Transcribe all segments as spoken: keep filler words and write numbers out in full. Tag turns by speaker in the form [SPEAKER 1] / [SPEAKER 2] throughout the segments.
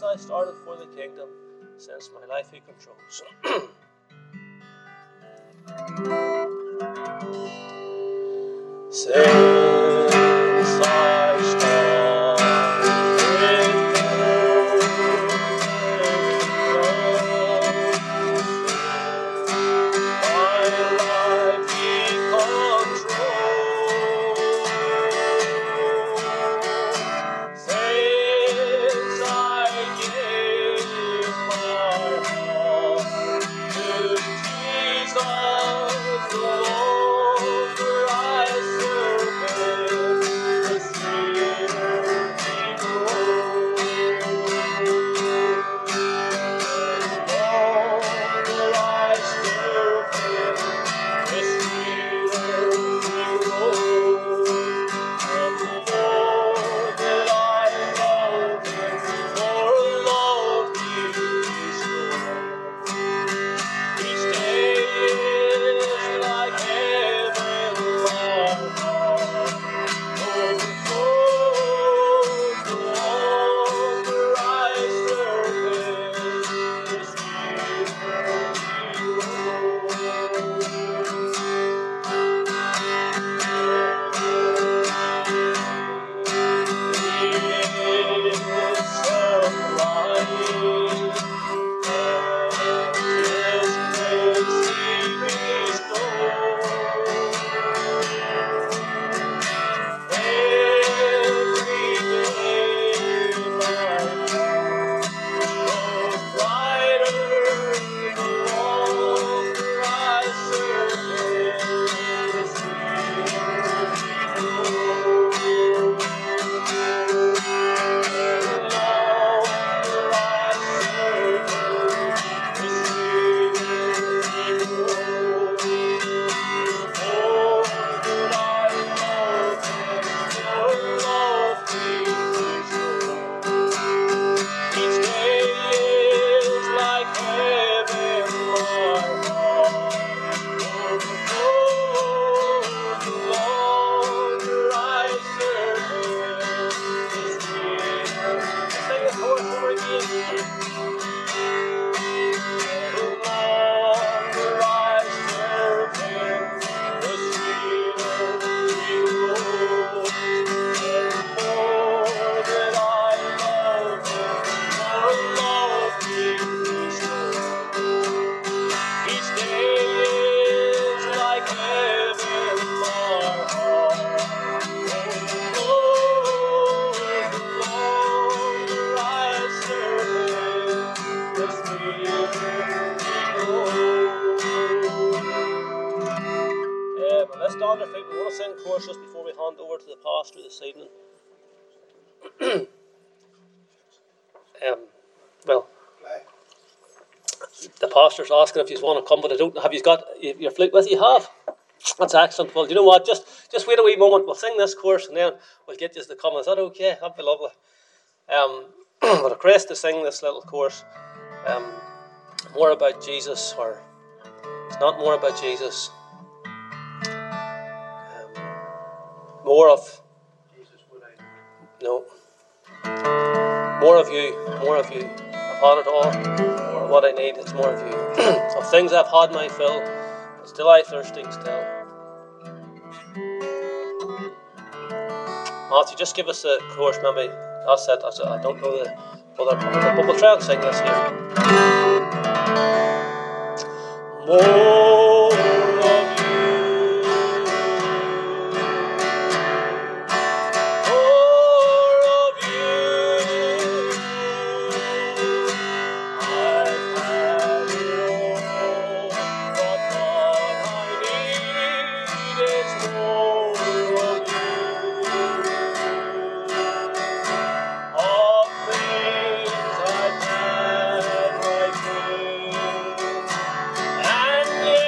[SPEAKER 1] I started for the kingdom, since my life he controls. Since I started my life he controls. Since I gave my heart to Jesus, the Lord I serve him, the sweeter he grows. The longer I serve him, the sweeter he grows. And the more that I love him, the more love he bestows. Each day is like heaven, my heart overflows. The longer I serve him, the sweeter he grows. He is sublime. His grace he bestows. Every day my path grows brighter, the longer I serve him, the sweeter he grows. The longer I serve him, the sweeter he grows. The more that I love him, the more love he bestows. Each day is like heaven, my heart overflows. The longer I serve him, the sweeter. Sing it for us over again. The longer I serve him, the sweeter he grows. And the more that I love him, the more love he bestows. Each day is like heaven, my heart overflows. The longer I serve him, the sweeter he grows. Yeah, but let's stand our feet. We want to sing choruses before we hand over to the pastor this evening. um, well, the pastor's asking if you want to come, but I don't. Have you got your flute with you? Have. That's excellent. Well, do you know what? Just, just wait a wee moment. We'll sing this chorus and then we'll get you to come. Is that okay? That'd be lovely. Um, but a grace to sing this little chorus. Um, more about Jesus, or it's not more about Jesus. Um, more of no. More of you. More of you. I've had it all. What I need is more of you. Of things I've had my fill, but still I thirsting still. Matthew, just give us a chorus, maybe. That's it. That's it. I don't know the other part, but we'll try and sing this here. More of you. More of you. I've had it all, but what I need is more of you. Of things I've had my fill, and yet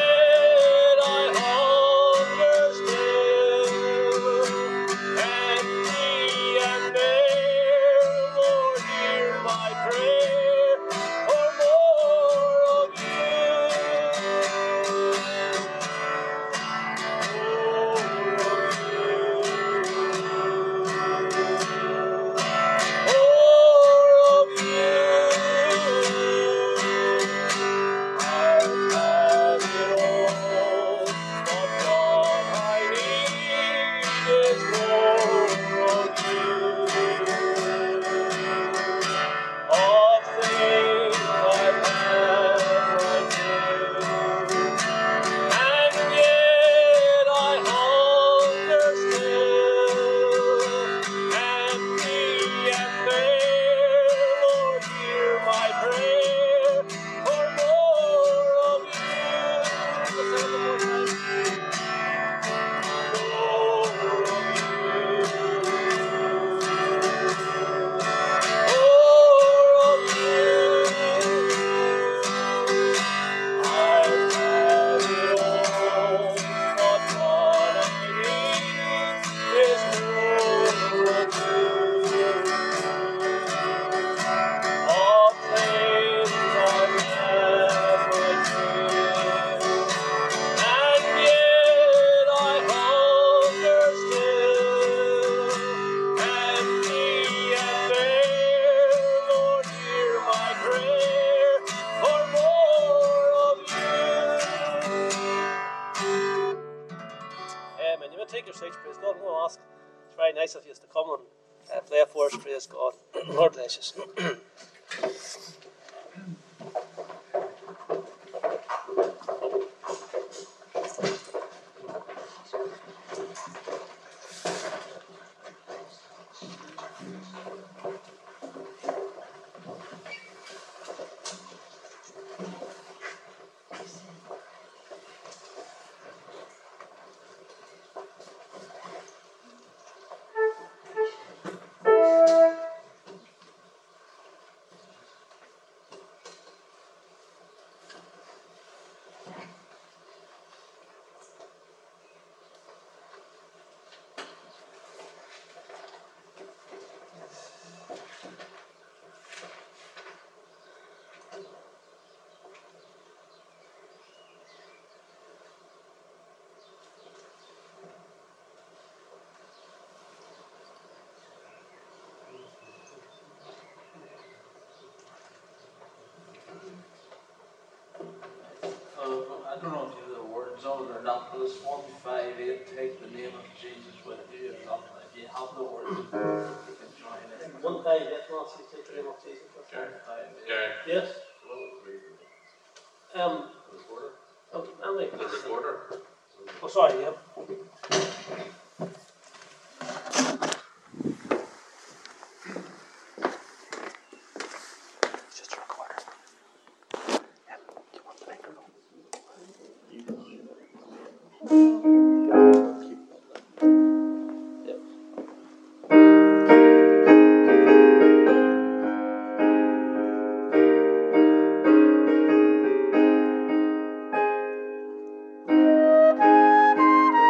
[SPEAKER 1] for us. Praise God. Lord bless us.
[SPEAKER 2] Uh, I don't know if you know the words on it or not, but it's forty-five eight, take the name of Jesus with you or something. If you have the words, you can join in.
[SPEAKER 1] One five eight, Nancy, take the name of Jesus.
[SPEAKER 2] forty-five eight.
[SPEAKER 1] Yes. Um.
[SPEAKER 3] The recorder?
[SPEAKER 1] Oh, Andy.
[SPEAKER 3] The recorder?
[SPEAKER 1] Oh, sorry, yeah.
[SPEAKER 4] Just a recorder. Yeah, you want the microphone?
[SPEAKER 1] Yep.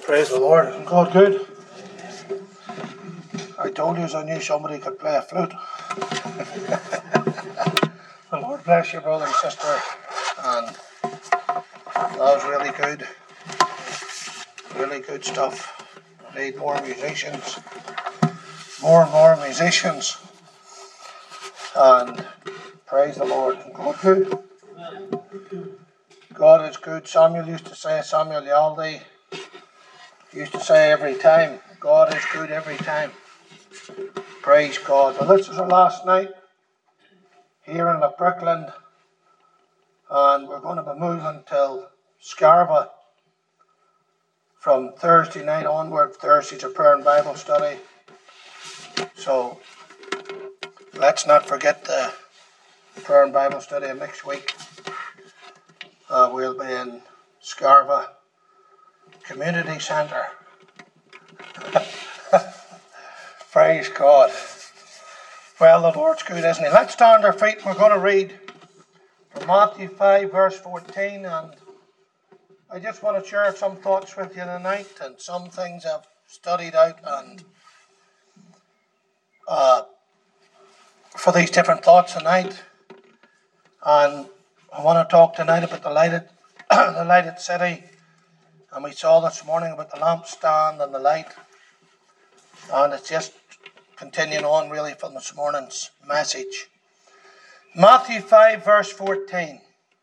[SPEAKER 3] Praise the Lord. Isn't God good? I told you I knew somebody could play a flute. The Lord bless you, brother and sister. And that was really good. Really good stuff. We need more musicians. More and more musicians. And praise the Lord. Isn't God good? God is good. Samuel used to say, Samuel Yaldi used to say every time, God is good every time. Praise God. Well, this is our last night here in Brooklyn, and we're going to be moving till Scarva from Thursday night onward. Thursday's a prayer and Bible study. So let's not forget the prayer and Bible study next week. Uh, we'll be in Scarva Community Centre. Praise God. Well, the Lord's good, isn't he? Let's stand our feet and we're going to read from Matthew five verse fourteen, and I just want to share some thoughts with you tonight and some things I've studied out and uh, for these different thoughts tonight. And I want to talk tonight about the lighted, the lighted city. And we saw this morning about the lampstand and the light. And it's just continuing on really from this morning's message. Matthew five verse fourteen.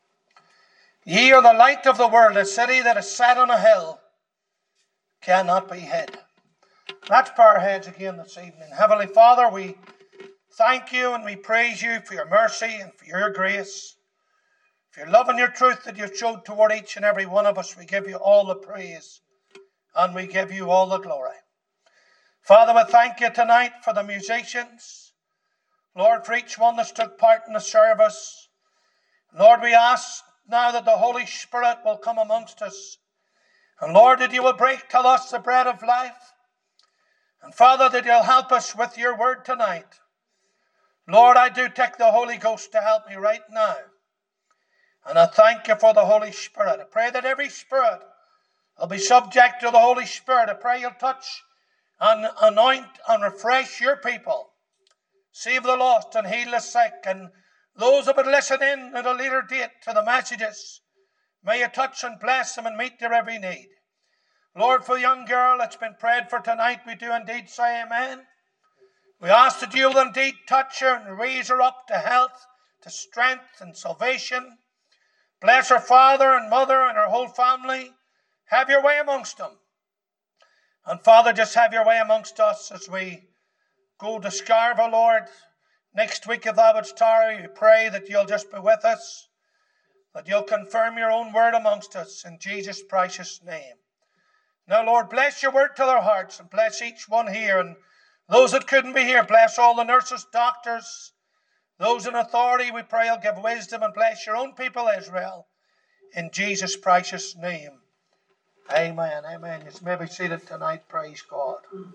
[SPEAKER 3] Ye are the light of the world. A city that is set on a hill cannot be hid. Let's bow our heads again this evening. Heavenly Father, we thank you and we praise you for your mercy and for your grace. For your love and your truth that you've showed toward each and every one of us, we give you all the praise and we give you all the glory. Father, we thank you tonight for the musicians. Lord, for each one that's took part in the service. Lord, we ask now that the Holy Spirit will come amongst us. And Lord, that you will break to us the bread of life. And Father, that you'll help us with your word tonight. Lord, I do take the Holy Ghost to help me right now. And I thank you for the Holy Spirit. I pray that every spirit will be subject to the Holy Spirit. I pray you'll touch and anoint and refresh your people. Save the lost and heal the sick. And those who would listen in at a later date to the messages, may you touch and bless them and meet their every need. Lord, for the young girl that's been prayed for tonight, we do indeed say amen. We ask that you will indeed touch her and raise her up to health, to strength and salvation. Bless her father and mother and her whole family. Have your way amongst them. And Father, just have your way amongst us as we go to Scarva, Lord. Next week, if thou wouldst tarry, we pray that you'll just be with us, that you'll confirm your own word amongst us in Jesus' precious name. Now, Lord, bless your word to their hearts and bless each one here. And those that couldn't be here, bless all the nurses, doctors, those in authority, we pray you'll give wisdom and bless your own people, Israel, in Jesus' precious name. Amen, amen. You may be seated tonight, praise God.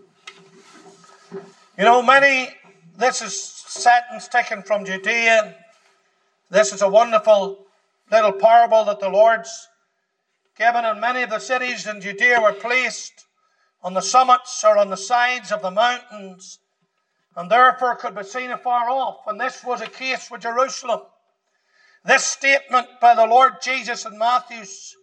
[SPEAKER 3] You know, many, this is sentence taken from Judea. This is a wonderful little parable that the Lord's given, and many of the cities in Judea were placed on the summits or on the sides of the mountains, and therefore could be seen afar off. And this was a case with Jerusalem. This statement by the Lord Jesus in Matthew's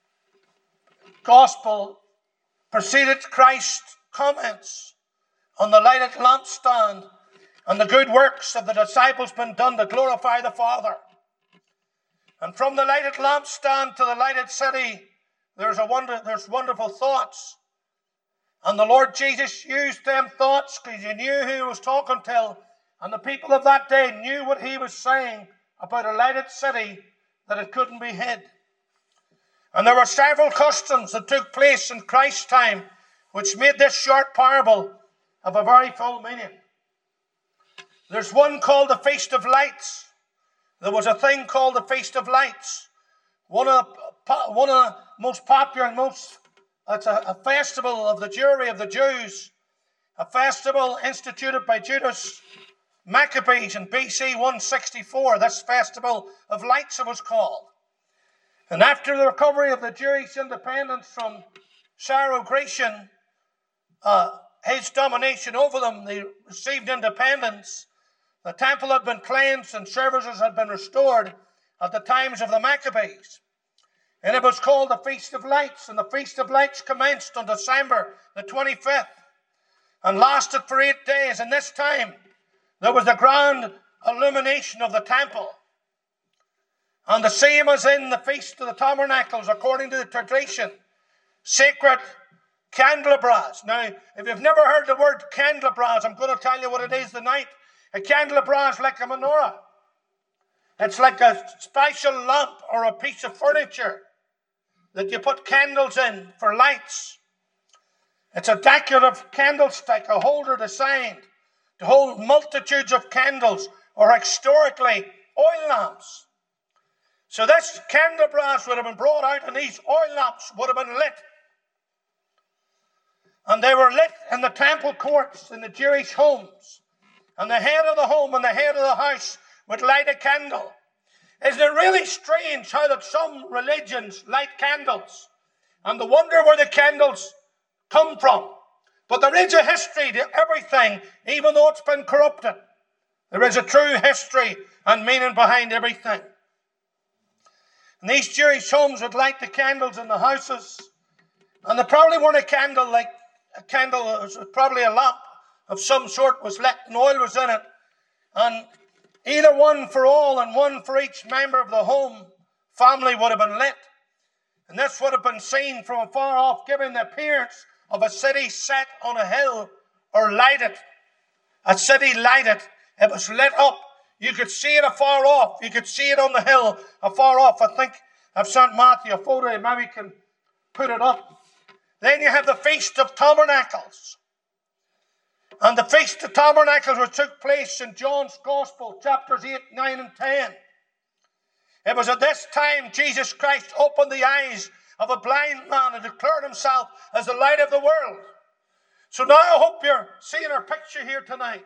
[SPEAKER 3] Gospel preceded Christ's comments on the lighted lampstand and the good works of the disciples been done to glorify the Father. And from the lighted lampstand to the lighted city, there's a wonder, there's wonderful thoughts. And the Lord Jesus used them thoughts because he knew who he was talking to. And the people of that day knew what he was saying about a lighted city, that it couldn't be hid. And there were several customs that took place in Christ's time, which made this short parable of a very full meaning. There's one called the Feast of Lights. There was a thing called the Feast of Lights. One of the, one of the most popular and most, it's a, a festival of the Jewry of the Jews, a festival instituted by Judas Maccabees in B C one sixty-four. This festival of lights it was called. And after the recovery of the Jewish independence from Syro-Grecian, uh, his domination over them, they received independence. The temple had been cleansed and services had been restored at the times of the Maccabees. And it was called the Feast of Lights. And the Feast of Lights commenced on December the twenty-fifth and lasted for eight days. And this time there was the grand illumination of the temple. And the same as in the Feast of the Tabernacles, according to the tradition, sacred candelabras. Now, if you've never heard the word candelabras, I'm going to tell you what it is tonight. A candelabra is like a menorah. It's like a special lamp or a piece of furniture that you put candles in for lights. It's a decorative candlestick, a holder designed to hold multitudes of candles, or historically oil lamps. So this candelabras would have been brought out and these oil lamps would have been lit. And they were lit in the temple courts, in the Jewish homes. And the head of the home and the head of the house would light a candle. Isn't it really strange how that some religions light candles? And the wonder where the candles come from. But there is a history to everything, even though it's been corrupted. There is a true history and meaning behind everything. And these Jewish homes would light the candles in the houses. And they probably weren't a candle like a candle, it was probably a lamp of some sort was lit and oil was in it. And either one for all and one for each member of the home family would have been lit. And this would have been seen from afar off, giving the appearance of a city set on a hill or lighted. A city lighted. It was lit up. You could see it afar off. You could see it on the hill afar off. I think I've sent Matthew a photo. Maybe we can put it up. Then you have the Feast of Tabernacles. And the Feast of Tabernacles, which took place in John's Gospel, chapters eight, nine, and ten. It was at this time Jesus Christ opened the eyes of a blind man and declared himself as the light of the world. So now I hope you're seeing our picture here tonight.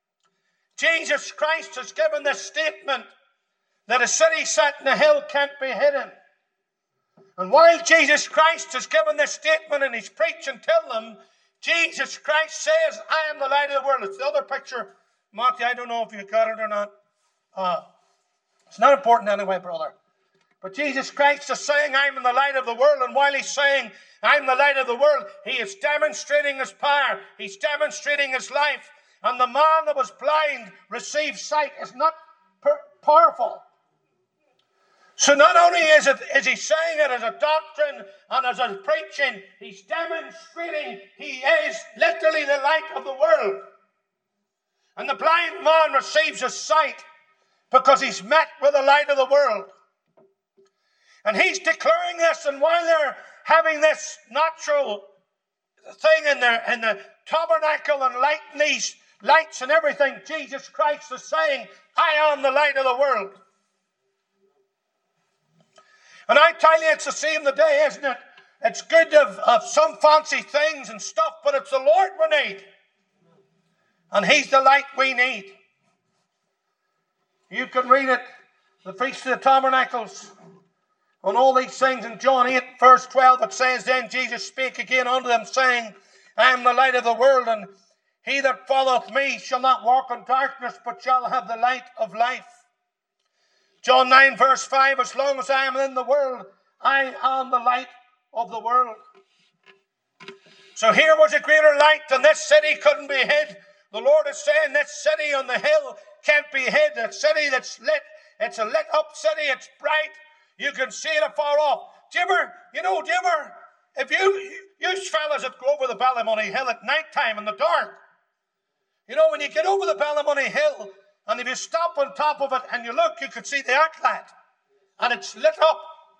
[SPEAKER 3] Jesus Christ has given this statement that a city set in a hill can't be hidden. And while Jesus Christ has given this statement and he's preaching to them, Jesus Christ says, I am the light of the world. It's the other picture. Matthew, I don't know if you got it or not. Uh, it's not important anyway, brother. But Jesus Christ is saying, I'm the light of the world. And while he's saying, I'm the light of the world, he is demonstrating his power. He's demonstrating his life. And the man that was blind received sight. Is not per- powerful. So not only is, it, is he saying it as a doctrine and as a preaching, he's demonstrating he is literally the light of the world. And the blind man receives his sight because he's met with the light of the world. And he's declaring this, and while they're having this natural thing in the, in the tabernacle and lighting these lights and everything, Jesus Christ is saying, I am the light of the world. And I tell you, it's the same today, isn't it? It's good of, of some fancy things and stuff, but it's the Lord we need. And he's the light we need. You can read it, the Feast of the Tabernacles, on all these things. In John eight, verse twelve, it says, Then Jesus spake again unto them, saying, I am the light of the world, and he that followeth me shall not walk in darkness, but shall have the light of life. John nine, verse five, as long as I am in the world, I am the light of the world. So here was a greater light, and this city couldn't be hid. The Lord is saying this city on the hill can't be hid. A city that's lit. It's a lit up city. It's bright. You can see it afar off. Do you ever, you know, do you ever, if you, you fellas that go over the Ballymoney Hill at night time in the dark, you know, when you get over the Ballymoney Hill, and if you stop on top of it and you look, you can see the outlet. And it's lit up.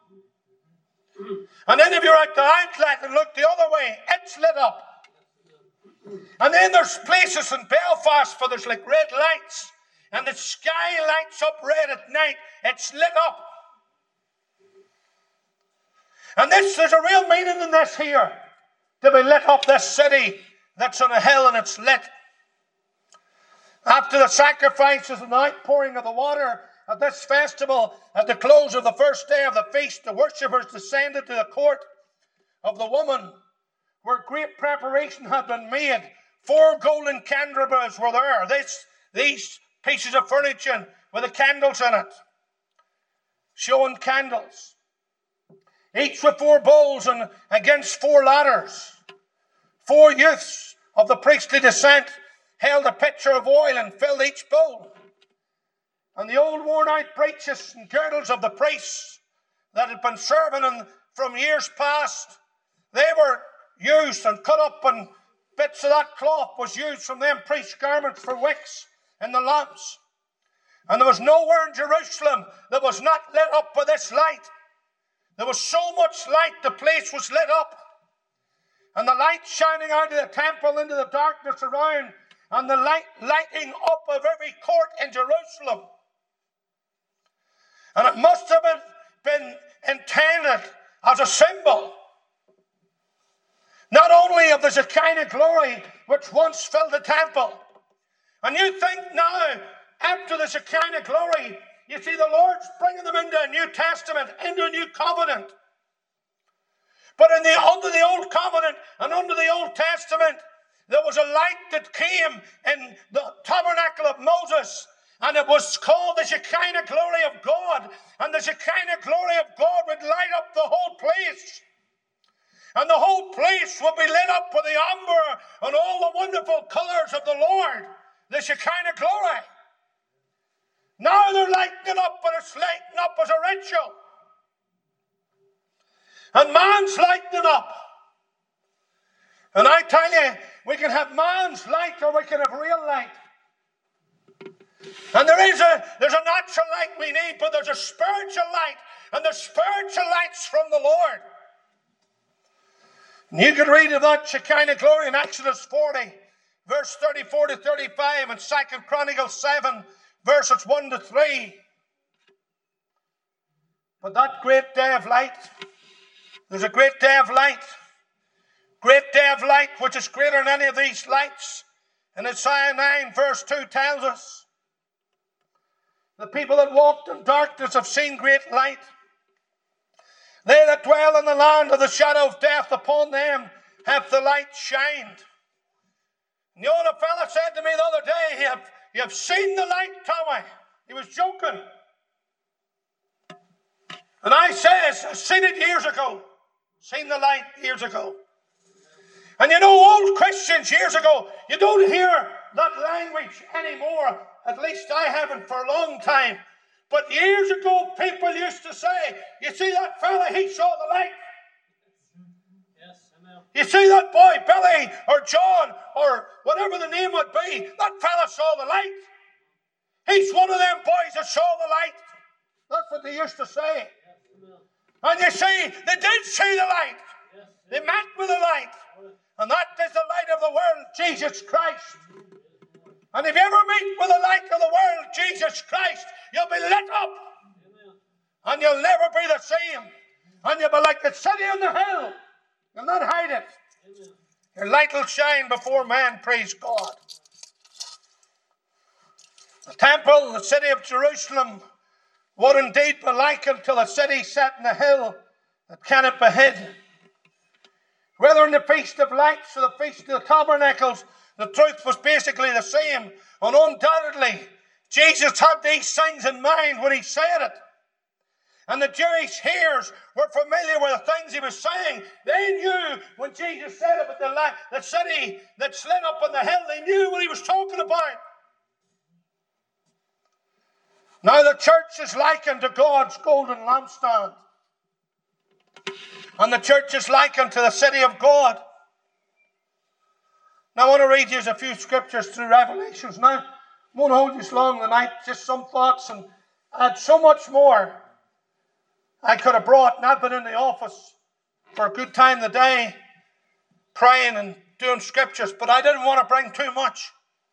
[SPEAKER 3] And then if you're at the outlet and look the other way, it's lit up. And then there's places in Belfast where there's like red lights. And the sky lights up red at night. It's lit up. And this, there's a real meaning in this here. To be lit up, this city that's on a hill and it's lit. After the sacrifices and the outpouring of the water at this festival, at the close of the first day of the feast, the worshippers descended to the court of the woman where great preparation had been made. Four golden candelabras were there. This, these pieces of furniture with the candles in it, showing candles. Each with four bowls and against four ladders. Four youths of the priestly descent held a pitcher of oil and filled each bowl. And the old worn-out breeches and girdles of the priests that had been serving in, from years past, they were used and cut up, and bits of that cloth was used from them priest garments for wicks in the lamps. And there was nowhere in Jerusalem that was not lit up with this light. There was so much light, the place was lit up. And the light shining out of the temple into the darkness around, and the light lighting up of every court in Jerusalem. And it must have been, been intended as a symbol, not only of the Shekinah glory which once filled the temple. And you think now, after the Shekinah glory, you see the Lord's bringing them into a New Testament, into a new covenant. But in the, under the Old Covenant and under the Old Testament, there was a light that came in the tabernacle of Moses, and it was called the Shekinah glory of God. And the Shekinah glory of God would light up the whole place. And the whole place would be lit up with the amber and all the wonderful colors of the Lord, the Shekinah glory. Now they're lighting it up, but it's lighting up as a ritual. And man's lighting it up. And I tell you, we can have man's light or we can have real light. And there is a, there's a natural light we need, but there's a spiritual light. And the spiritual light's from the Lord. And you can read of that Shekinah glory in Exodus forty, verse thirty-four to thirty-five, and Second Chronicles seven, verses one to three. But that great day of light, there's a great day of light, great day of light which is greater than any of these lights. And Isaiah nine, verse two tells us, the people that walked in darkness have seen great light. They that dwell in the land of the shadow of death, upon them hath the light shined. And you know what a fella said to me the other day? You have, you have seen the light, Tommy. He was joking. And I says, I've seen it years ago. Seen the light years ago. And you know, old Christians years ago, you don't hear that language anymore. At least I haven't for a long time. But years ago, people used to say, you see that fella, he saw the light.
[SPEAKER 1] Yes, amen.
[SPEAKER 3] You see that boy, Billy, or John, or whatever the name would be, that fella saw the light. He's one of them boys that saw the light. That's what they used to say.
[SPEAKER 1] Yes,
[SPEAKER 3] and you see, they did see the light.
[SPEAKER 1] yes,
[SPEAKER 3] They met with the light. And that is the light of the world, Jesus Christ. And if you ever meet with the light of the world, Jesus Christ, you'll be lit up.
[SPEAKER 1] amen.
[SPEAKER 3] And you'll never be the same. And you'll be like the city on the hill. You'll not hide it.
[SPEAKER 1] Amen.
[SPEAKER 3] Your light will shine before man, praise God. The temple, the city of Jerusalem, would indeed be likened to the city set in a hill that cannot be hid. Whether in the Feast of Lights or the Feast of the Tabernacles, the truth was basically the same. And undoubtedly, Jesus had these things in mind when he said it. And the Jewish hearers were familiar with the things he was saying. They knew when Jesus said about the, light, the city that's lit up on the hill, they knew what he was talking about. Now the church is likened to God's golden lampstand. And the church is likened to the city of God. Now I want to read you a few scriptures through Revelations. Now, I won't hold you long tonight, just some thoughts, and I had so much more I could have brought, and I've been in the office for a good time of the day, praying and doing scriptures, but I didn't want to bring too much.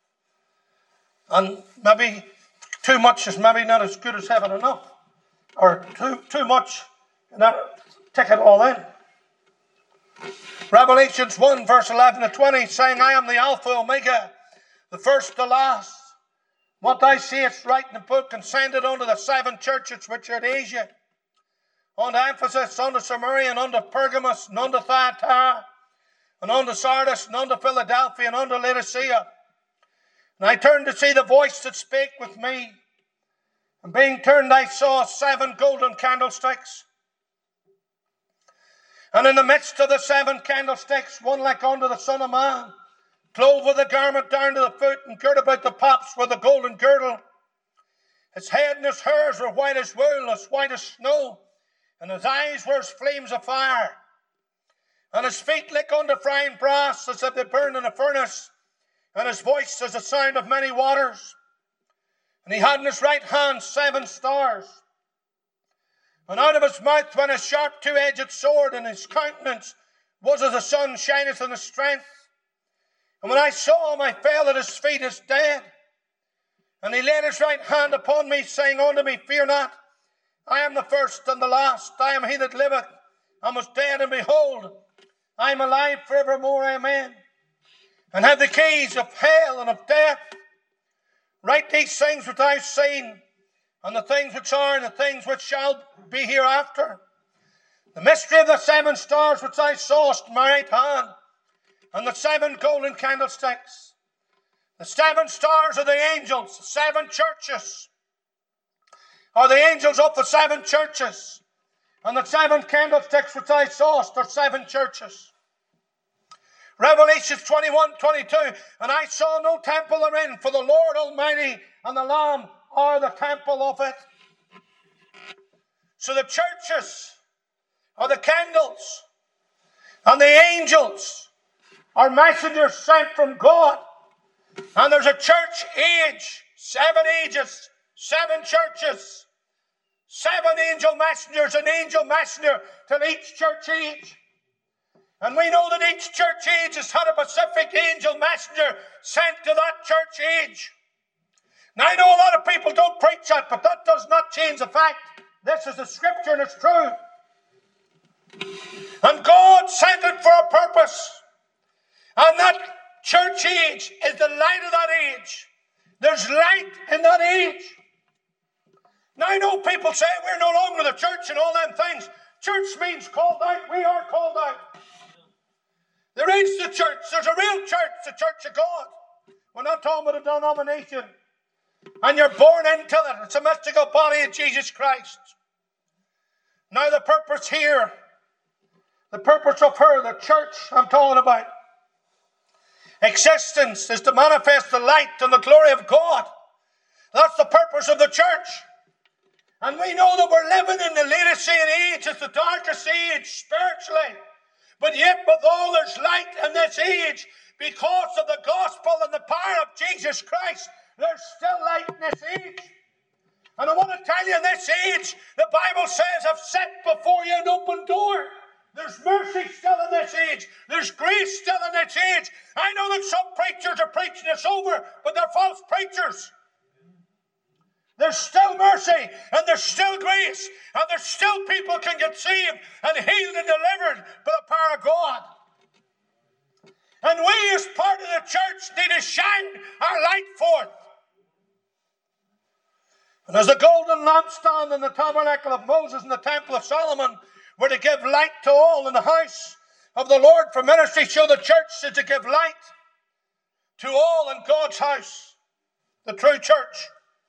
[SPEAKER 3] And maybe too much is maybe not as good as having enough. Or too, too much, and not take it all in. Revelations one, verse eleven to twenty, saying, I am the Alpha, Omega, the first, the last. What thou seest, write in the book, and send it unto the seven churches which are in Asia, unto Ephesus, unto Samaria, and unto Pergamos, and unto Thyatira, and unto Sardis, and unto Philadelphia, and unto Laodicea. And I turned to see the voice that spake with me. And being turned, I saw seven golden candlesticks. And in the midst of the seven candlesticks, one like unto the Son of Man, clothed with a garment down to the foot, and girt about the paps with a golden girdle. His head and his hairs were white as wool, as white as snow, and his eyes were as flames of fire. And his feet like unto frying brass, as if they burned in a furnace, and his voice as the sound of many waters. And he had in his right hand seven stars. And out of his mouth went a sharp two-edged sword, and his countenance was as the sun shineth in his strength. And when I saw him, I fell at his feet as dead. And he laid his right hand upon me, saying unto me, Fear not, I am the first and the last. I am he that liveth, and was dead, and behold, I am alive forevermore, amen. And have the keys of hell and of death. Write these things which I have seen, and the things which are, and the things which shall be hereafter. The mystery of the seven stars which I saw in my right hand, and the seven golden candlesticks. The seven stars are the angels, the seven churches, are the angels of the seven churches. And the seven candlesticks which I saw are seven churches. Revelation twenty-one, twenty-two, and I saw no temple therein, for the Lord Almighty and the Lamb are the temple of it. So the churches are the candles, and the angels are messengers sent from God. And there's a church age, seven ages, seven churches, seven angel messengers, an angel messenger to each church age. And we know that each church age has had a specific angel messenger sent to that church age. Now, I know a lot of people don't preach that, but that does not change the fact. This is the scripture and it's true. And God sent it for a purpose. And that church age is the light of that age. There's light in that age. Now, I know people say we're no longer the church and all them things. Church means called out. We are called out. There is the church. There's a real church, the church of God. We're not talking about a denomination. And you're born into it. It's a mystical body of Jesus Christ. Now the purpose here, the purpose of her, the church I'm talking about, existence is to manifest the light and the glory of God. That's the purpose of the church. And we know that we're living in the Laodicean age. It's the darkest age spiritually. But yet with all there's light in this age, because of the gospel and the power of Jesus Christ, there's still light in this age. And I want to tell you, in this age, the Bible says, I've set before you an open door. There's mercy still in this age. There's grace still in this age. I know that some preachers are preaching this over, but they're false preachers. There's still mercy, and there's still grace, and there's still people can get saved and healed and delivered by the power of God. And we, as part of the church, need to shine our light forth. And as the golden lampstand in the tabernacle of Moses and the temple of Solomon were to give light to all in the house of the Lord for ministry, so the church is to give light to all in God's house, the true church.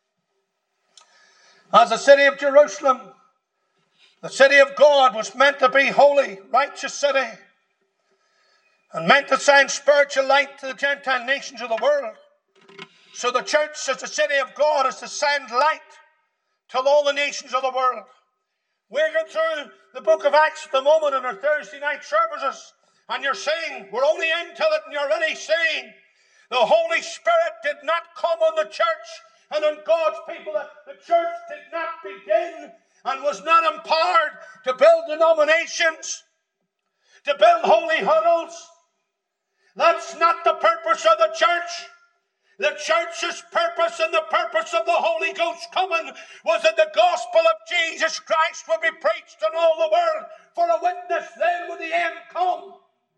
[SPEAKER 3] As the city of Jerusalem, the city of God, was meant to be holy, righteous city, and meant to shine spiritual light to the Gentile nations of the world. So the church, as the city of God, is to send light to all the nations of the world. We're going through the book of Acts at the moment in our Thursday night services, and you're saying, we're only into it, and you're already saying, the Holy Spirit did not come on the church and on God's people. That the church did not begin and was not empowered to build denominations, to build holy huddles. That's not the purpose of the church. The church's purpose and the purpose of the Holy Ghost coming was that the gospel of Jesus Christ would be preached in all the world for a witness. Then would the end come.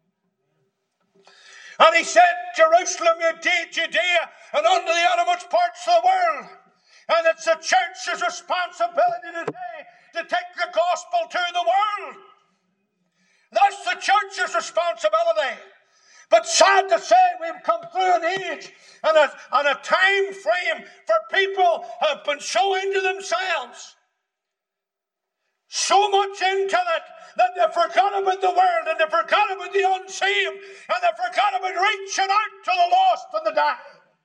[SPEAKER 3] And he said, Jerusalem, Judea, and unto the uttermost parts of the world. And it's the church's responsibility today to take the gospel to the world. That's the church's responsibility. But sad to say, we've come through an age and a, and a time frame for people have been so into themselves, so much into it, that they forgot about the world, and they forgot about the unsaved, and they forgot about reaching out to the lost and the dying.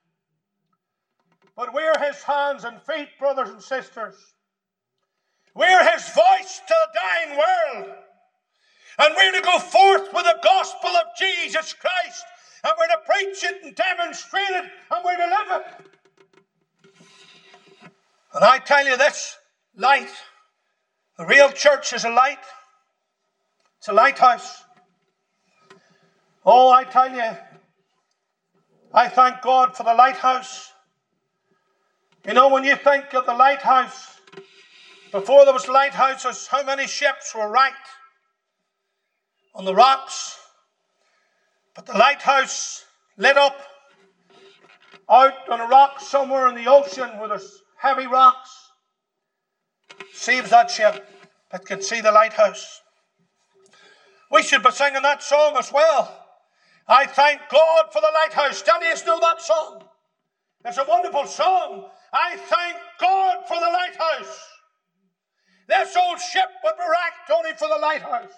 [SPEAKER 3] But we're his hands and feet, brothers and sisters. We're his voice to the dying world. And we're to go forth with the gospel of Jesus Christ. And we're to preach it and demonstrate it. And we're to live it. And I tell you this, light. The real church is a light. It's a lighthouse. Oh, I tell you, I thank God for the lighthouse. You know, when you think of the lighthouse, before there was lighthouses, how many ships were wrecked on the rocks? But the lighthouse lit up out on a rock somewhere in the ocean where there's heavy rocks. Saves that ship that can see the lighthouse. We should be singing that song as well. I thank God for the lighthouse. Don't you know that song? It's a wonderful song. I thank God for the lighthouse. This old ship would be wrecked only for the lighthouse.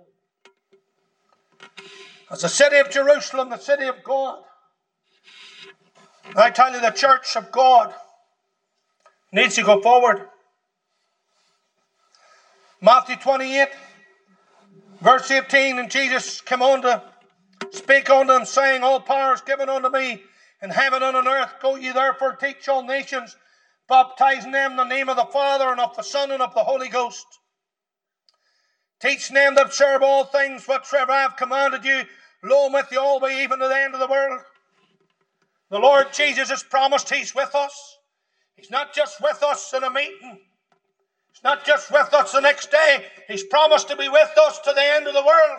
[SPEAKER 3] As the city of Jerusalem, the city of God. I tell you, the church of God needs to go forward. Matthew twenty-eight, verse eighteen, and Jesus came on to speak unto them, saying, all power is given unto me in heaven and on earth. Go ye therefore, teach all nations, baptizing them in the name of the Father and of the Son and of the Holy Ghost. Teach them to observe all things whatsoever I have commanded you. Lo, I'm with you always, even to the end of the world. The Lord Jesus has promised he's with us. He's not just with us in a meeting. He's not just with us the next day. He's promised to be with us to the end of the world.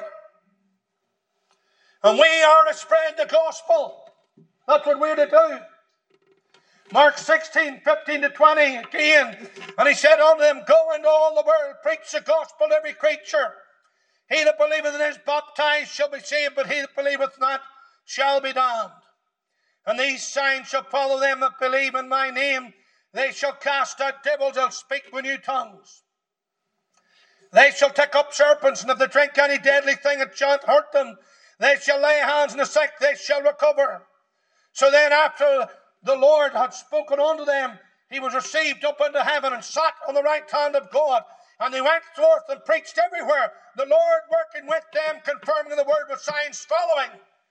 [SPEAKER 3] And we are to spread the gospel. That's what we're to do. Mark sixteen, fifteen to twenty again. And he said unto them, go into all the world, preach the gospel to every creature. He that believeth and is baptized shall be saved, but he that believeth not shall be damned. And these signs shall follow them that believe in my name. They shall cast out devils, they'll speak with new tongues. They shall take up serpents, and if they drink any deadly thing, it shan't hurt them. They shall lay hands on the sick, they shall recover. So then after the Lord had spoken unto them, he was received up into heaven and sat on the right hand of God. And they went forth and preached everywhere, the Lord working with them, confirming the word with signs following.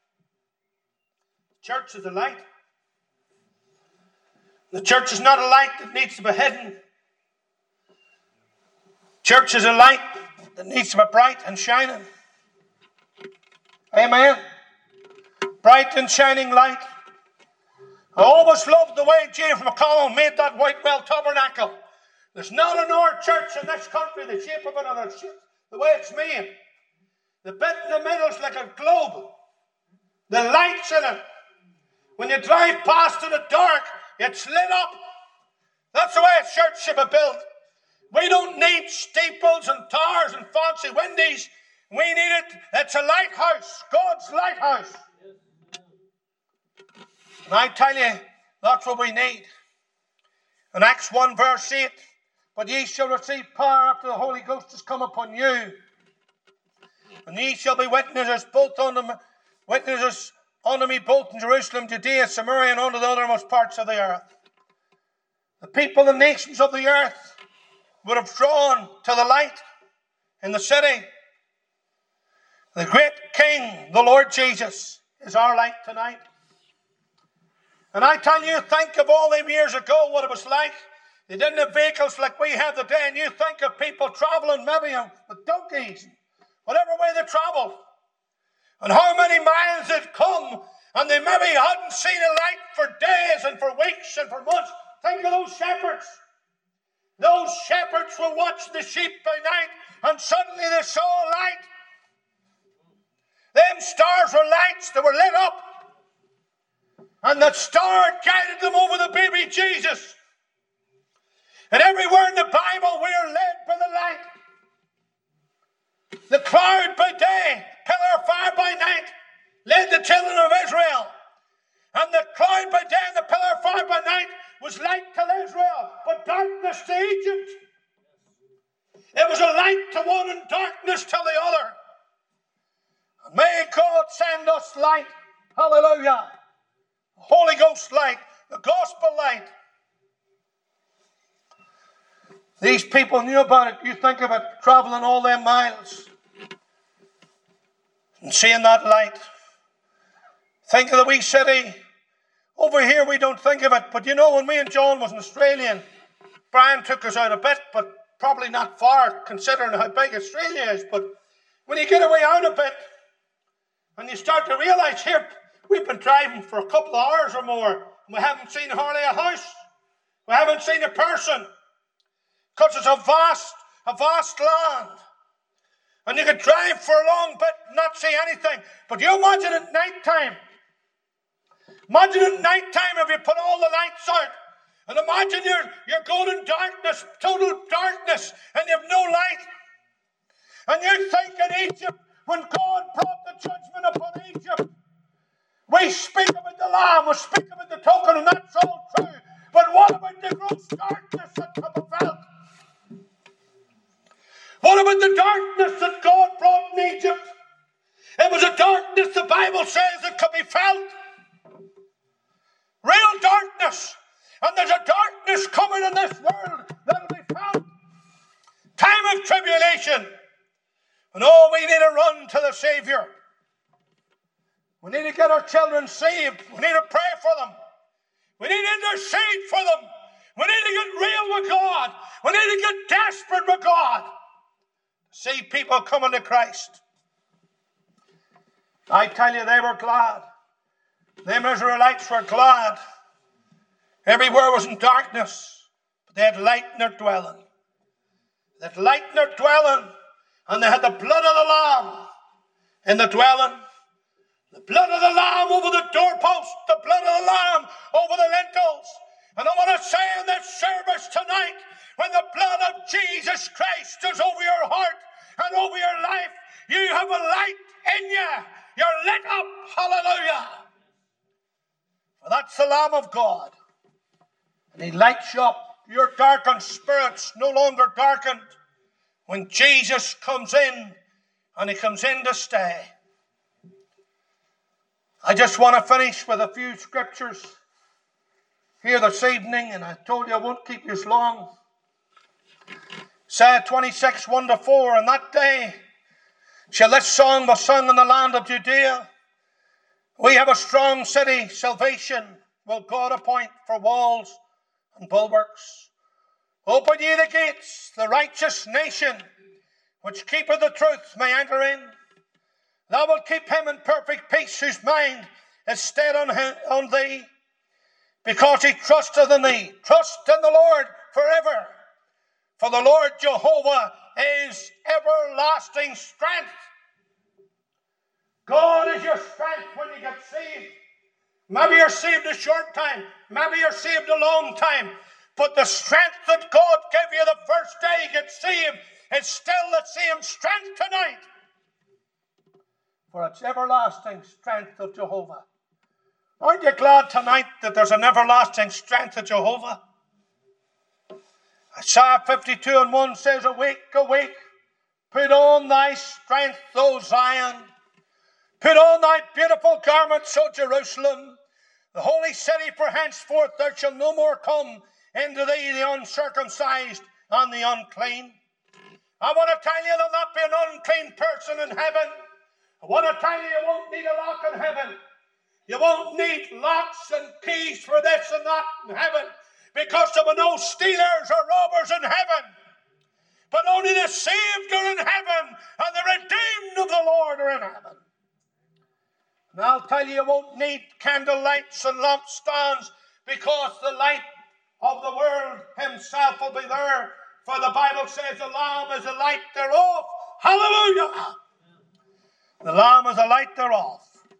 [SPEAKER 3] The church is a light. The church is not a light that needs to be hidden. Church is a light that needs to be bright and shining. Amen. Bright and shining light. I always loved the way James McConnell made that Whitewell Tabernacle. There's not another church in this country the shape of it or the way it's made. The bit in the middle is like a globe. The lights in it. When you drive past in the dark, it's lit up. That's the way a church should be built. We don't need steeples and towers and fancy windows. We need it. It's a lighthouse. God's lighthouse. And I tell you, that's what we need. In Acts one verse eight, but ye shall receive power after the Holy Ghost has come upon you. And ye shall be witnesses both unto me, witnesses unto me both in Jerusalem, Judea, Samaria, and unto the uttermost parts of the earth. The people and nations of the earth would have drawn to the light in the city. The great King, the Lord Jesus, is our light tonight. And I tell you, think of all them years ago what it was like. They didn't have vehicles like we have today, and you think of people travelling maybe with donkeys, whatever way they traveled. And how many miles they'd come, and they maybe hadn't seen a light for days and for weeks and for months. Think of those shepherds. Those shepherds were watching the sheep by night, and suddenly they saw a light. Them stars were lights that were lit up. And that star guided them over the baby Jesus. And everywhere in the Bible we are led by the light. The cloud by day, pillar of fire by night, led the God's light. Hallelujah. Holy Ghost light. The gospel light. These people knew about it. You think of it, traveling all them miles and seeing that light. Think of the wee city. Over here we don't think of it. But you know, when me and John was in Australia, Brian took us out a bit, but probably not far considering how big Australia is. But when you get away out a bit and you start to realise, here, we've been driving for a couple of hours or more and we haven't seen hardly a house. We haven't seen a person. Because it's a vast, a vast land. And you could drive for a long bit and not see anything. But you imagine at night time. Imagine at night time if you put all the lights out. And imagine you're, you're going in darkness, total darkness, and you have no light. And you think in Egypt, when God brought the judgment upon Egypt, we speak about the Lamb, we speak about the token, and that's all true. But what about the gross darkness that could be felt? What about the darkness that God brought in Egypt? It was a darkness, the Bible says, that could be felt. Real darkness. And there's a darkness coming in this world that'll be felt. Time of tribulation. And oh, we need to run to the Savior. We need to get our children saved. We need to pray for them. We need to intercede for them. We need to get real with God. We need to get desperate with God. See people coming to Christ. I tell you, they were glad. Them Israelites were glad. Everywhere was in darkness, but they had light in their dwelling. They had light in their dwelling, and they had the blood of the Lamb in the dwelling. The blood of the Lamb over the doorpost, the blood of the Lamb over the lintels. And I want to say in this service tonight, when the blood of Jesus Christ is over your heart and over your life, you have a light in you. You're lit up. Hallelujah. For that's the Lamb of God. And he lights you up. Your darkened spirits no longer darkened when Jesus comes in, and he comes in to stay. I just want to finish with a few scriptures here this evening, and I told you I won't keep you long. Isaiah twenty-six, one to four, on that day shall this song be sung in the land of Judea. We have a strong city, salvation will God appoint for walls and bulwarks. Open ye the gates, the righteous nation, which keepeth the truth may enter in. Thou wilt keep him in perfect peace, whose mind is stayed on, him, on thee, because he trusteth in thee. Trust in the Lord forever, for the Lord Jehovah is everlasting strength. God is your strength when you get saved. Maybe you're saved a short time, maybe you're saved a long time, but the strength that God gave you the first day you get saved is still the same strength tonight. For it's everlasting strength of Jehovah. Aren't you glad tonight that there's an everlasting strength of Jehovah? Isaiah fifty-two and one says, awake, awake, put on thy strength, O Zion. Put on thy beautiful garments, O Jerusalem. The holy city, for henceforth there shall no more come into thee the uncircumcised and the unclean. I want to tell you there'll not be an unclean person in heaven. I want to tell you you won't need a lock in heaven. You won't need locks and keys for this and that in heaven, because there will no stealers or robbers in heaven. But only the saved are in heaven, and the redeemed of the Lord are in heaven. And I'll tell you, you won't need candle lights and lampstands, because the light of the world himself will be there. For the Bible says the Lamb is the light thereof. Hallelujah! The Lamb is the light thereof.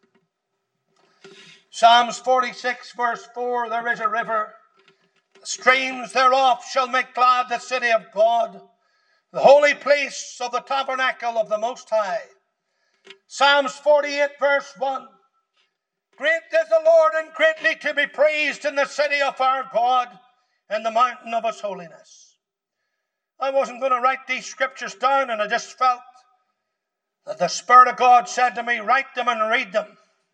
[SPEAKER 3] Psalms forty-six verse four, there is a river. The streams thereof shall make glad the city of God, the holy place of the tabernacle of the Most High. Psalms forty-eight verse one. Great is the Lord and greatly to be praised in the city of our God, in the mountain of his holiness. I wasn't going to write these scriptures down, and I just felt that the Spirit of God said to me, write them and read them.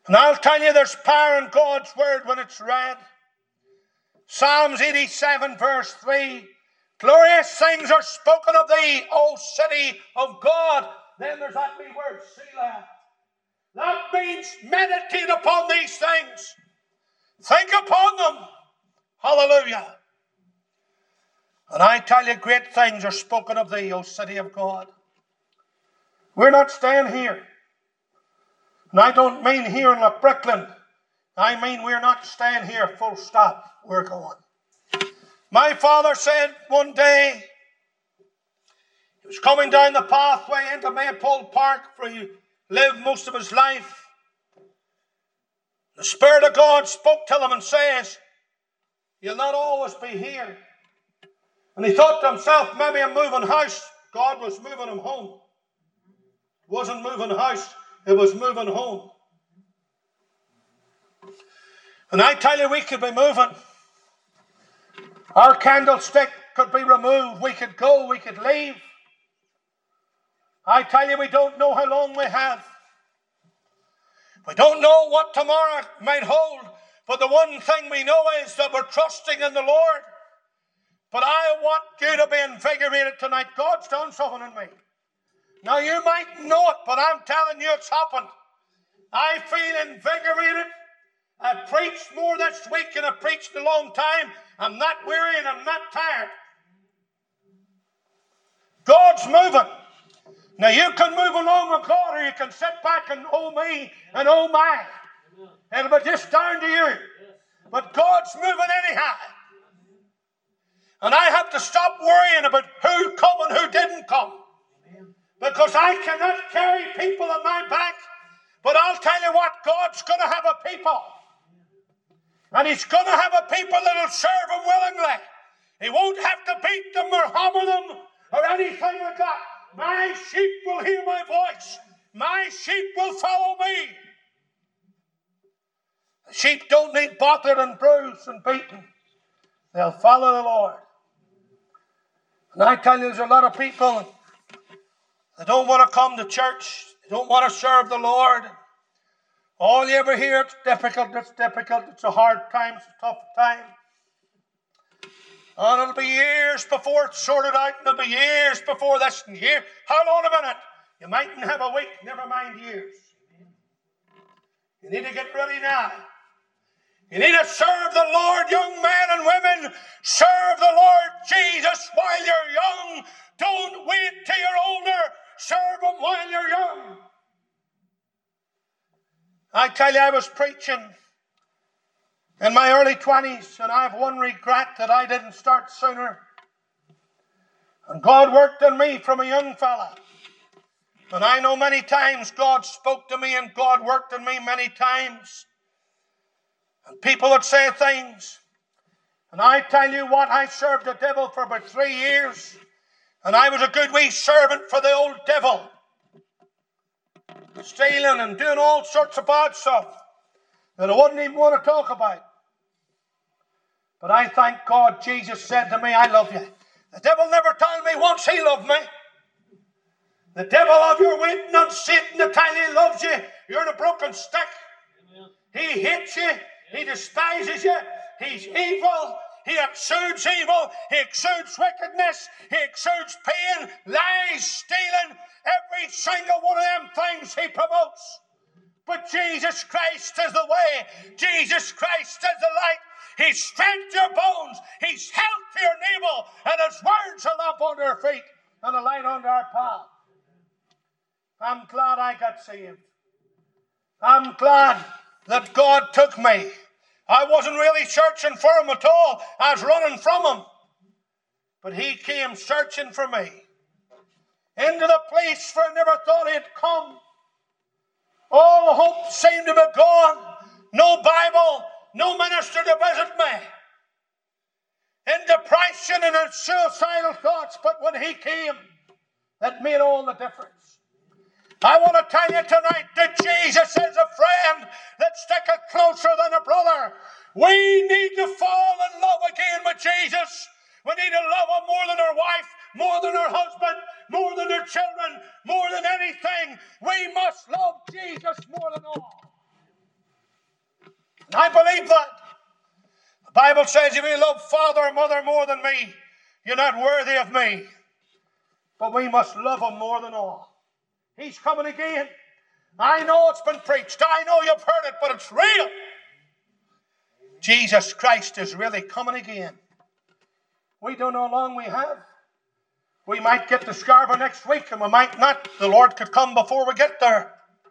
[SPEAKER 3] And I'll tell you, there's power in God's word when it's read. Psalms eighty-seven verse three. Glorious things are spoken of thee, O city of God. Then there's that wee word, Selah. That means meditate upon these things. Think upon them. Hallelujah. And I tell you, great things are spoken of thee, O city of God. We're not staying here. And I don't mean here in Brooklyn. I mean we're not staying here, full stop. We're going. My father said one day, he was coming down the pathway into Maypole Park where he lived most of his life. The Spirit of God spoke to him and says, you'll not always be here. And he thought to himself, maybe I'm moving house. God was moving him home. It wasn't moving house, it was moving home. And I tell you, we could be moving. Our candlestick could be removed. We could go, we could leave. I tell you, we don't know how long we have. We don't know what tomorrow might hold. But the one thing we know is that we're trusting in the Lord. But I want you to be invigorated tonight. God's done something in me. Now you might know it, but I'm telling you it's happened. I feel invigorated. I've preached more this week than I've preached in a long time. I'm not weary and I'm not tired. God's moving. Now you can move along with God, or you can sit back and oh me and oh my. It'll be just down to you. But God's moving anyhow. And I have to stop worrying about who come and who didn't come. Because I cannot carry people on my back. But I'll tell you what, God's going to have a people. And He's going to have a people that will serve Him willingly. He won't have to beat them or hammer them or anything like that. My sheep will hear my voice. My sheep will follow me. The sheep don't need battered and bruised and beaten. They'll follow the Lord. And I tell you, there's a lot of people that don't want to come to church. They don't want to serve the Lord. All you ever hear, it's difficult, it's difficult, it's a hard time, it's a tough time. And it'll be years before it's sorted out, and it'll be years before this and year. Hold on a minute. You mightn't have a week, never mind years. You need to get ready now. You need to serve the Lord, young men and women. Serve the Lord Jesus while you're young. Don't wait till you're older. Serve Him while you're young. I tell you, I was preaching in my early twenties, and I have one regret that I didn't start sooner. And God worked on me from a young fella. And I know many times God spoke to me and God worked on me many times. And people would say things. And I tell you what, I served the devil for about three years. And I was a good wee servant for the old devil. Stealing and doing all sorts of bad stuff that I wouldn't even want to talk about. But I thank God Jesus said to me, I love you. The devil never told me once he loved me. The devil of your waiting on Satan to tell you he loves you. You're in a broken stick. Amen. He hates you. He despises you. He's evil. He exudes evil. He exudes wickedness. He exudes pain, lies, stealing. Every single one of them things he promotes. But Jesus Christ is the way. Jesus Christ is the light. He's strength to your bones. He's health to your navel. And His words are a lamp under our feet and a light under our path. I'm glad I got saved. I'm glad that God took me. I wasn't really searching for Him at all. I was running from Him. But He came searching for me. Into the place where I never thought He'd come. All hope seemed to be gone. No Bible, no minister to visit me. In depression and in suicidal thoughts. But when He came, that made all the difference. I want to tell you tonight that Jesus is a friend that sticketh closer than a brother. We need to fall in love again with Jesus. We need to love Him more than our wife, more than our husband, more than our children, more than anything. We must love Jesus more than all. I believe that. The Bible says, if you love father or mother more than me, you're not worthy of me. But we must love him more than all. He's coming again. I know it's been preached. I know you've heard it, but it's real. Jesus Christ is really coming again. We don't know how long we have. We might get to Scarborough next week, and we might not. The Lord could come before we get there.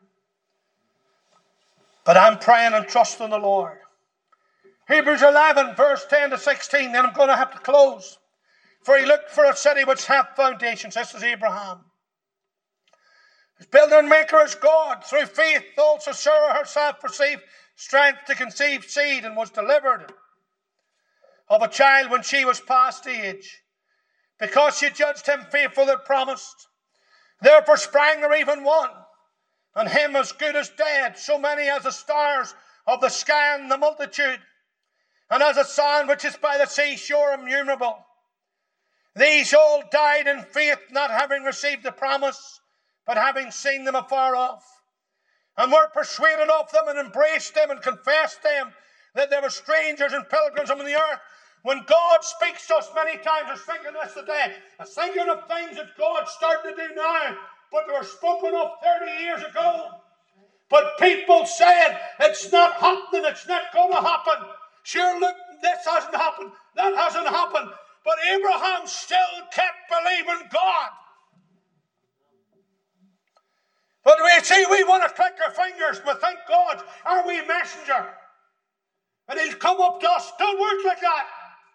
[SPEAKER 3] But I'm praying and trusting the Lord. Hebrews eleven, verse ten to sixteen, then I'm going to have to close. For he looked for a city which hath foundations. This is Abraham. His builder and maker is God. Through faith also Sarah herself received strength to conceive seed, and was delivered of a child when she was past age, because she judged him faithful that promised. Therefore sprang there even one, and him as good as dead, so many as the stars of the sky and the multitude, and as the sand which is by the seashore innumerable. These all died in faith, not having received the promise, but having seen them afar off, and were persuaded of them, and embraced them, and confessed them, that they were strangers and pilgrims on the earth. When God speaks to us many times, I was thinking this today, I was thinking of things that God's starting to do now, but they were spoken of thirty years ago. But people said, it's not happening, it's not going to happen. Sure, look, this hasn't happened, that hasn't happened. But Abraham still kept believing God. But we see, we want to click our fingers. We think, God, are we a messenger? And he'll come up to us. Don't work like that.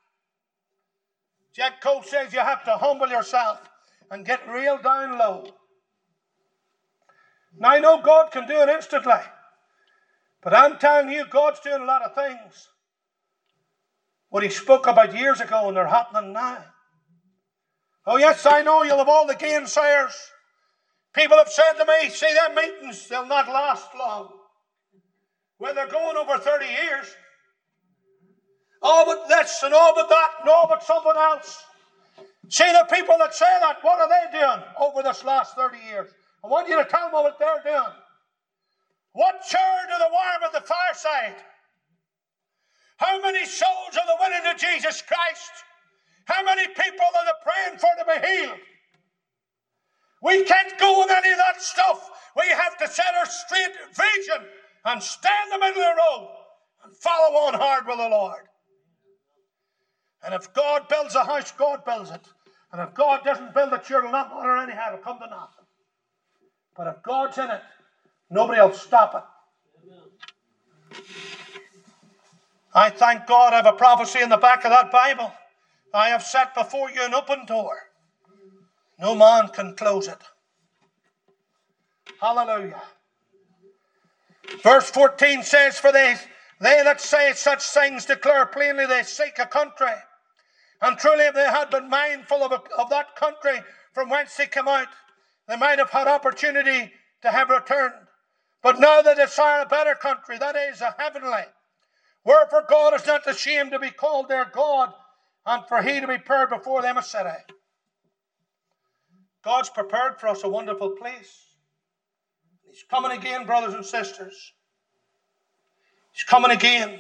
[SPEAKER 3] Jack Cole says you have to humble yourself and get real down low. Now, I know God can do it instantly. But I'm telling you, God's doing a lot of things. What he spoke about years ago, and they're happening now. Oh yes, I know you'll have all the gainsayers. People have said to me, see them meetings, they'll not last long. Well, they're going over thirty years. Oh, but this and oh, but that, no, but something else. See the people that say that, what are they doing over this last thirty years? I want you to tell them what they're doing. What cheer do the warm at the fireside? How many souls are they winning to Jesus Christ? How many people are they praying for to be healed? We can't go with any of that stuff. We have to set our straight vision and stand in the middle of the road and follow on hard with the Lord. And if God builds a house, God builds it. And if God doesn't build it, sure, it'll not matter anyhow. It'll come to nothing. But if God's in it, nobody will stop it. I thank God I have a prophecy in the back of that Bible. I have set before you an open door. No man can close it. Hallelujah. Verse fourteen says, for they, they that say such things declare plainly they seek a country. And truly if they had been mindful of, a, of that country from whence they came out, they might have had opportunity to have returned. But now they desire a better country, that is, a heavenly. Wherefore God is not ashamed to be called their God, and for he to be prepared before them a city. God's prepared for us a wonderful place. He's coming again, brothers and sisters. He's coming again.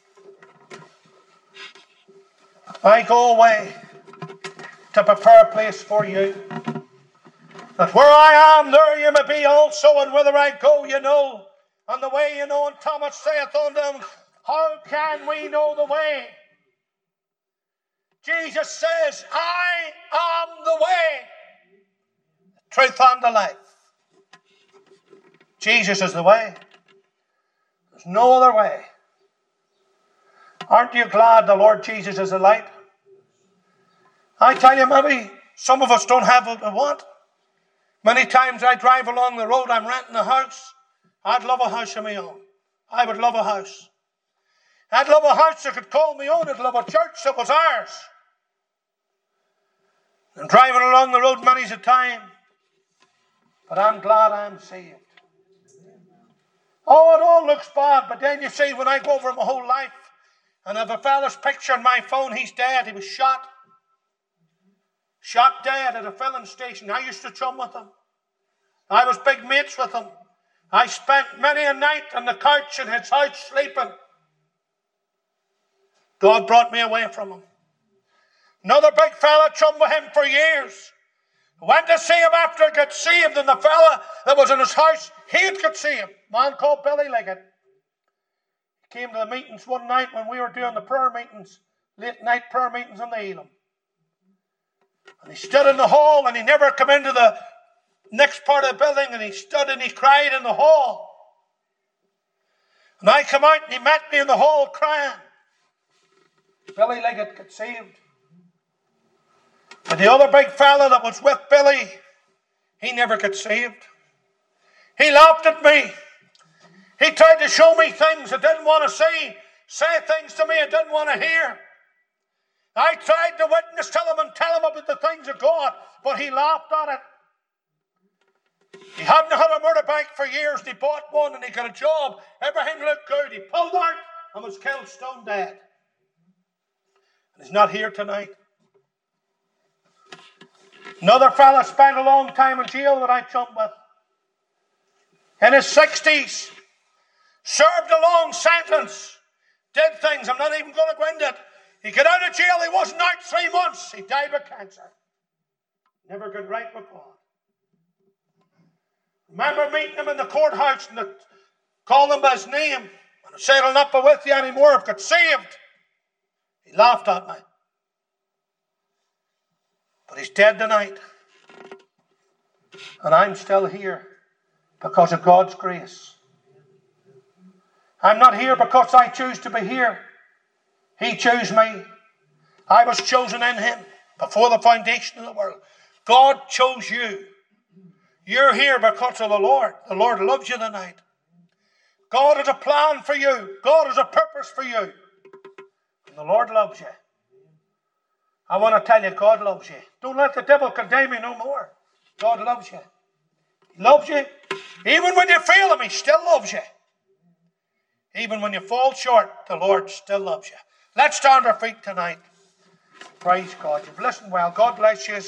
[SPEAKER 3] I go away to prepare a place for you, that where I am, there you may be also, and whither I go, you know, and the way you know. And Thomas saith unto him, how can we know the way? Jesus says, I am the way, the truth, and the life. Jesus is the way. There's no other way. Aren't you glad the Lord Jesus is the light? I tell you, maybe some of us don't have what we want. Many times I drive along the road, I'm renting a house. I'd love a house of my own. I would love a house. I'd love a house that could call me own. I'd love a church that was ours. And driving along the road many's a time. But I'm glad I'm saved. Oh, it all looks bad. But then you see, when I go over my whole life, and if a fella's picture on my phone, he's dead. He was shot. Shot dead at a filling station. I used to chum with him. I was big mates with him. I spent many a night on the couch in his house sleeping. God brought me away from him. Another big fella chummed with him for years. Went to see him after he got saved, and the fella that was in his house, he had got saved. A man called Billy Liggett. He came to the meetings one night when we were doing the prayer meetings, late night prayer meetings in the Elam. And he stood in the hall, and he never come into the next part of the building, and he stood and he cried in the hall. And I come out and he met me in the hall crying. Billy Liggett got saved. But the other big fella that was with Billy, he never got saved. He laughed at me. He tried to show me things I didn't want to see, say things to me I didn't want to hear. I tried to witness to him and tell him about the things of God, but he laughed at it. He hadn't had a motorbike for years, and he bought one and he got a job. Everything looked good. He pulled out and was killed stone dead. And he's not here tonight. Another fella spent a long time in jail that I jumped with. In his sixties, served a long sentence, did things, I'm not even going to go into it. He got out of jail, he wasn't out three months. He died with cancer. Never got right with God. Remember meeting him in the courthouse and calling him by his name. And I said, I'll not be with you anymore, I've got saved. He laughed at me. But he's dead tonight. And I'm still here because of God's grace. I'm not here because I choose to be here. He chose me. I was chosen in him before the foundation of the world. God chose you. You're here because of the Lord. The Lord loves you tonight. God has a plan for you. God has a purpose for you. And the Lord loves you. I want to tell you, God loves you. Don't let the devil condemn you no more. God loves you. He loves you. Even when you fail him, he still loves you. Even when you fall short, the Lord still loves you. Let's stand our feet tonight. Praise God. You've listened well. God bless you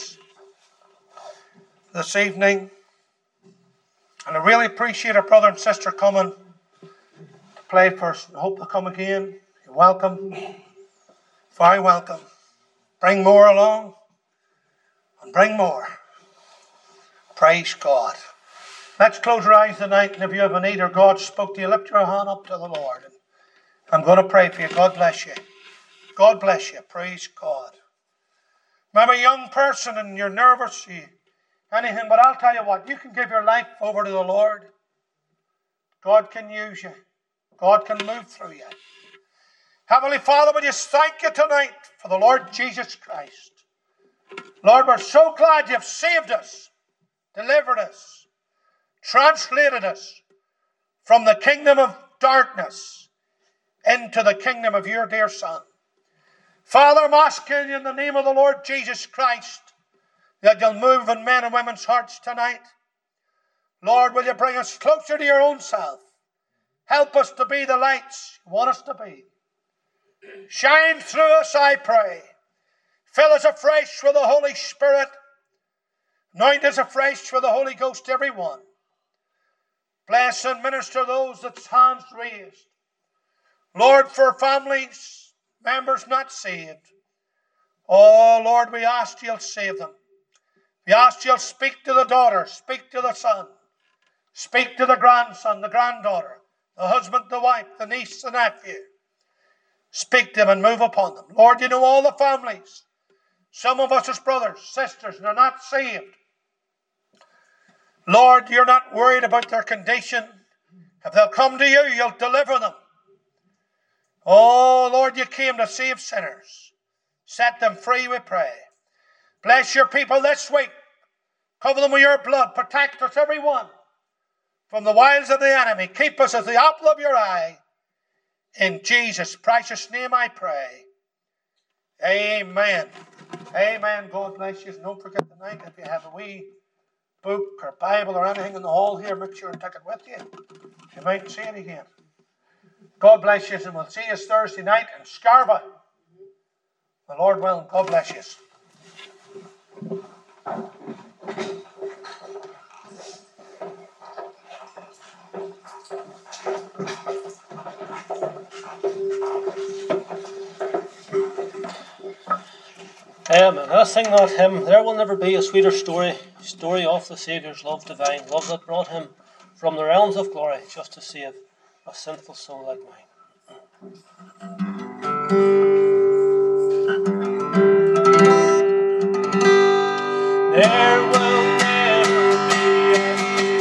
[SPEAKER 3] this evening. And I really appreciate our brother and sister coming to play for us. I hope they'll come again. You're welcome. Very welcome. Bring more along. And bring more. Praise God. Let's close our eyes tonight. And if you have a need or God spoke to you, lift your hand up to the Lord. And I'm going to pray for you. God bless you. God bless you. Praise God. Maybe a young person and you're nervous. You, anything. But I'll tell you what. You can give your life over to the Lord. God can use you. God can move through you. Heavenly Father, we just thank you tonight for the Lord Jesus Christ. Lord, we're so glad you've saved us, delivered us, translated us from the kingdom of darkness into the kingdom of your dear Son. Father, I'm asking you in the name of the Lord Jesus Christ that you'll move in men and women's hearts tonight. Lord, will you bring us closer to your own self? Help us to be the lights you want us to be. Shine through us, I pray. Fill us afresh with the Holy Spirit. Anoint us afresh with the Holy Ghost, everyone. Bless and minister those that's hands raised. Lord, for families, members not saved. Oh, Lord, we ask you'll save them. We ask you'll speak to the daughter, speak to the son, speak to the grandson, the granddaughter, the husband, the wife, the niece, the nephew. Speak to them and move upon them. Lord, you know all the families. Some of us as brothers, sisters, and are not saved. Lord, you're not worried about their condition. If they'll come to you, you'll deliver them. Oh, Lord, you came to save sinners. Set them free, we pray. Bless your people this week. Cover them with your blood. Protect us, everyone, from the wiles of the enemy. Keep us as the apple of your eye. In Jesus' precious name I pray. Amen. Amen. God bless you. And don't forget tonight, if you have a wee book or Bible or anything in the hall here, make sure and take it with you. You might see it again. God bless you, and we'll see you Thursday night in Scarborough. The Lord willing. God bless you.
[SPEAKER 1] Um, and I sing that hymn, there will never be a sweeter story, story of the Saviour's love divine, love that brought him from the realms of glory just to save a sinful soul like mine. There will never be a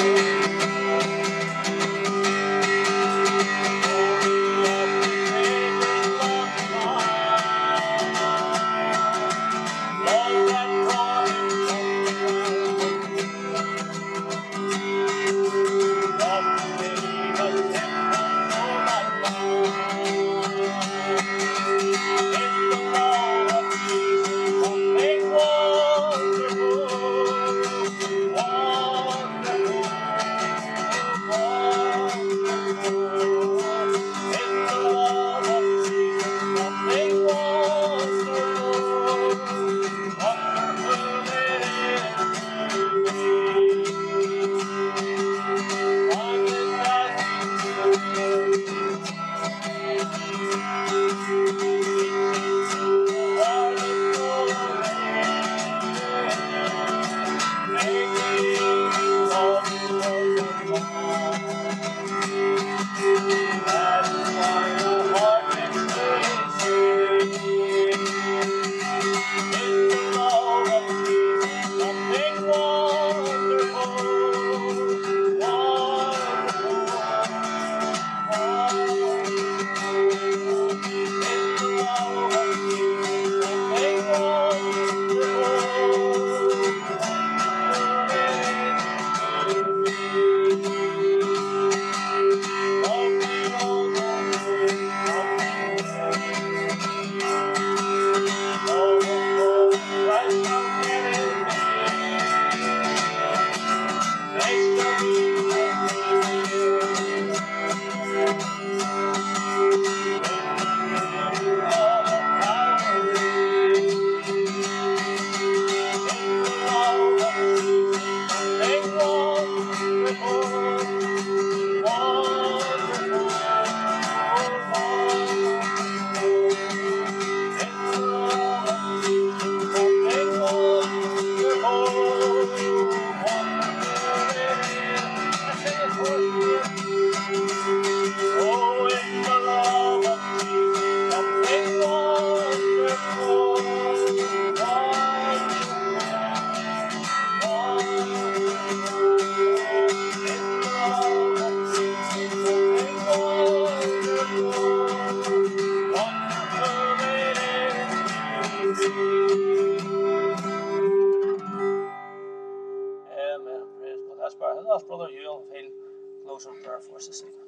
[SPEAKER 1] That's Brother Yule. He'll close in prayer for us this evening.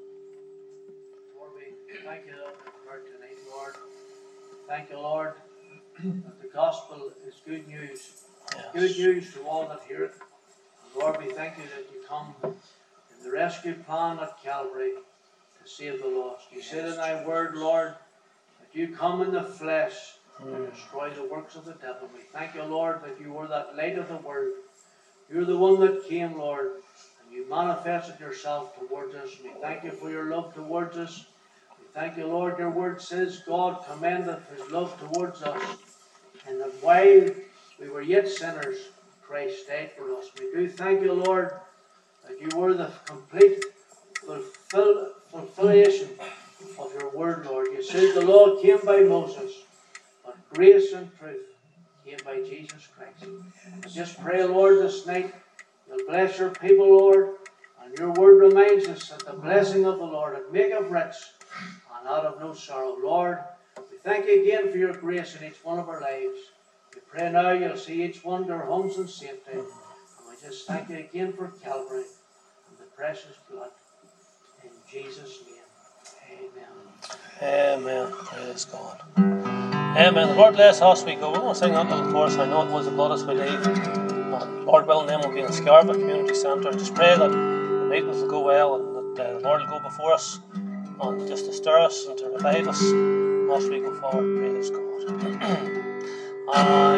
[SPEAKER 2] Lord, we thank you for tonight, Lord. Thank you, Lord, that the gospel is good news.
[SPEAKER 1] Yes.
[SPEAKER 2] Good news to all that hear it. And Lord, we thank you that you come in the rescue plan at Calvary to save the lost. You said in thy word, Lord, that you come in the flesh to destroy the works of the devil. We thank you, Lord, that you were that light of the world. You're the one that came, Lord, and you manifested yourself towards us. We thank you for your love towards us. We thank you, Lord, your word says God commendeth his love towards us, and that while we were yet sinners, Christ died for us. We do thank you, Lord, that you were the complete fulfill, fulfillation of your word, Lord. You said the law came by Moses, but grace and truth came by Jesus Christ. I just pray, Lord, this night, you'll bless your people, Lord, and your word reminds us that the blessing of the Lord it maketh rich and out of no sorrow. Lord, we thank you again for your grace in each one of our lives. We pray now you'll see each one to their homes in safety. And we just thank you again for Calvary and the precious blood. In Jesus' name, amen.
[SPEAKER 1] Amen. Praise God. Amen. The Lord bless us. We go. We're going to sing that little chorus. I know it was the blood as we leave. And Lord willing, then we'll be in Scarva Community Centre. And just pray that the meetings will go well and that uh, the Lord will go before us and just to stir us and to revive us as we go forward. Praise God. And